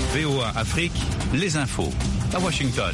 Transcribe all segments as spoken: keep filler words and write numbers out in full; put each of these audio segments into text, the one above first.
V O A Afrique, les infos à Washington.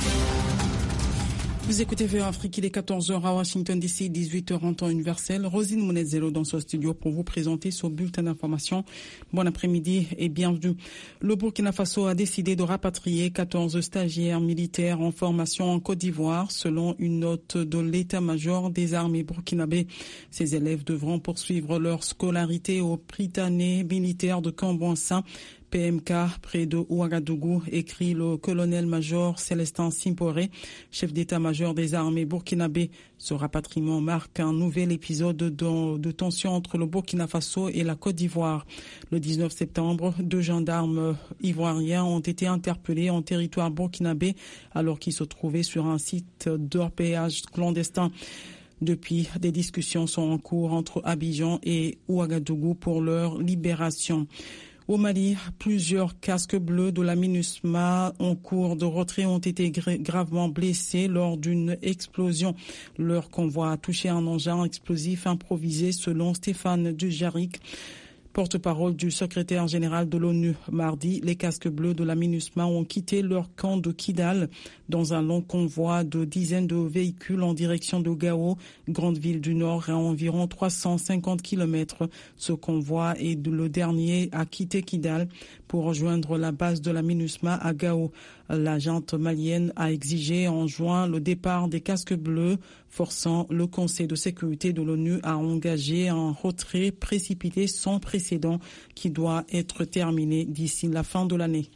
Vous écoutez V O A Afrique, il est quatorze heures à Washington D C, dix-huit heures en temps universel. Rosine Mounezelo dans ce studio pour vous présenter ce bulletin d'information. Bon après-midi et bienvenue. Le Burkina Faso a décidé de rapatrier quatorze stagiaires militaires en formation en Côte d'Ivoire selon une note de l'état-major des armées burkinabé. Ces élèves devront poursuivre leur scolarité au Prytanée militaire de Camboinsin, P M K, près de Ouagadougou, écrit le colonel-major Célestin Simporé, chef d'état-major des armées burkinabé. Ce rapatriement marque un nouvel épisode de, de tension entre le Burkina Faso et la Côte d'Ivoire. Le dix-neuf septembre, deux gendarmes ivoiriens ont été interpellés en territoire burkinabé alors qu'ils se trouvaient sur un site d'orpaillage clandestin. Depuis, des discussions sont en cours entre Abidjan et Ouagadougou pour leur libération. Au Mali, plusieurs casques bleus de la MINUSMA en cours de retrait ont été gravement blessés lors d'une explosion. Leur convoi a touché un engin explosif improvisé selon Stéphane Dujarric, porte-parole du secrétaire général de l'ONU. Mardi, les casques bleus de la MINUSMA ont quitté leur camp de Kidal dans un long convoi de dizaines de véhicules en direction de Gao, grande ville du Nord, à environ trois cent cinquante kilomètres. Ce convoi est le dernier à quitter Kidal pour rejoindre la base de la MINUSMA à Gao. La junte malienne a exigé en juin le départ des casques bleus, forçant le Conseil de sécurité de l'ONU à engager un retrait précipité sans précédent qui doit être terminé d'ici la fin de l'année.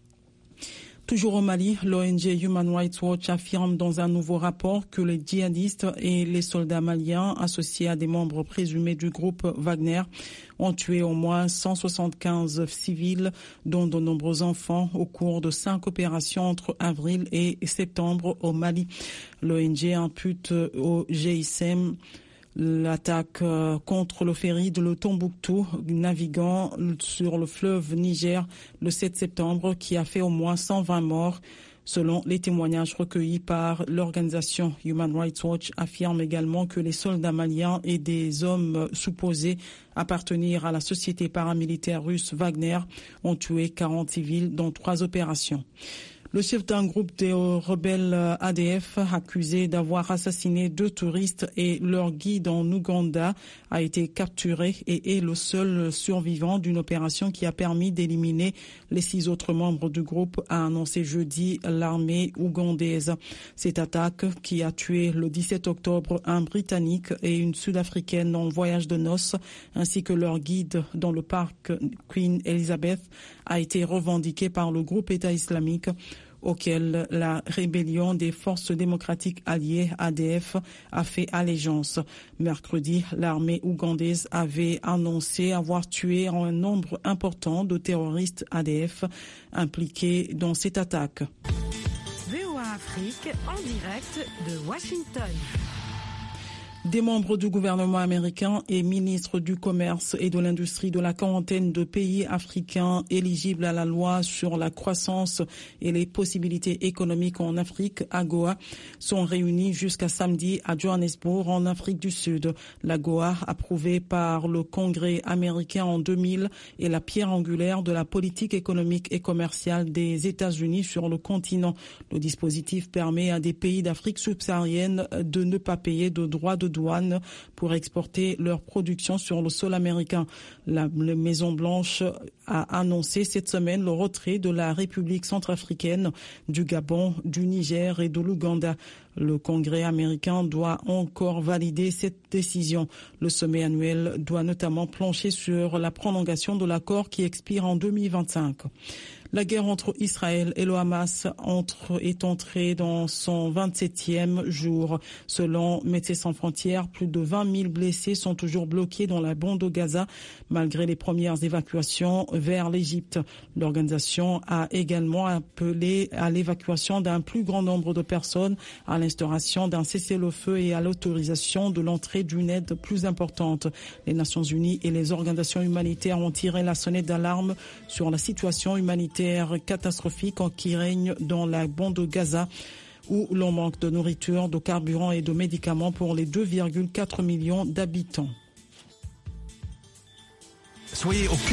Toujours au Mali, l'O N G Human Rights Watch affirme dans un nouveau rapport que les djihadistes et les soldats maliens associés à des membres présumés du groupe Wagner ont tué au moins cent soixante-quinze civils, dont de nombreux enfants, au cours de cinq opérations entre avril et septembre au Mali. L'O N G impute au G I S E M l'attaque contre le ferry de le Tombouctou, naviguant sur le fleuve Niger le sept septembre, qui a fait au moins cent vingt morts. Selon les témoignages recueillis par l'organisation Human Rights Watch, affirme également que les soldats maliens et des hommes supposés appartenir à la société paramilitaire russe Wagner ont tué quarante civils dans trois opérations. Le chef d'un groupe de rebelles A D F accusé d'avoir assassiné deux touristes et leur guide en Ouganda a été capturé et est le seul survivant d'une opération qui a permis d'éliminer les six autres membres du groupe, a annoncé jeudi l'armée ougandaise. Cette attaque, qui a tué le dix-sept octobre un Britannique et une Sud-Africaine en voyage de noces, ainsi que leur guide dans le parc Queen Elizabeth, a été revendiquée par le groupe État islamique, auquel la rébellion des forces démocratiques alliées A D F a fait allégeance. Mercredi, l'armée ougandaise avait annoncé avoir tué un nombre important de terroristes A D F impliqués dans cette attaque. V O A Afrique en direct de Washington. Des membres du gouvernement américain et ministres du commerce et de l'industrie de la quarantaine de pays africains éligibles à la loi sur la croissance et les possibilités économiques en Afrique, AGOA, sont réunis jusqu'à samedi à Johannesburg, en Afrique du Sud. L'AGOA, approuvée par le Congrès américain en deux mille, est la pierre angulaire de la politique économique et commerciale des États-Unis sur le continent. Le dispositif permet à des pays d'Afrique subsaharienne de ne pas payer de droits de douane pour exporter leur production sur le sol américain. La, la Maison-Blanche a annoncé cette semaine le retrait de la République centrafricaine, du Gabon, du Niger et de l'Ouganda. Le Congrès américain doit encore valider cette décision. Le sommet annuel doit notamment plancher sur la prolongation de l'accord qui expire en deux mille vingt-cinq. La guerre entre Israël et le Hamas entre, est entrée dans son vingt-septième jour. Selon Médecins sans frontières, plus de vingt mille blessés sont toujours bloqués dans la bande de Gaza, malgré les premières évacuations vers l'Égypte. L'organisation a également appelé à l'évacuation d'un plus grand nombre de personnes, à l'instauration d'un cessez-le-feu et à l'autorisation de l'entrée d'une aide plus importante. Les Nations Unies et les organisations humanitaires ont tiré la sonnette d'alarme sur la situation humanitaire catastrophique qui règne dans la bande de Gaza, où l'on manque de nourriture, de carburant et de médicaments pour les deux virgule quatre millions d'habitants. Soyez au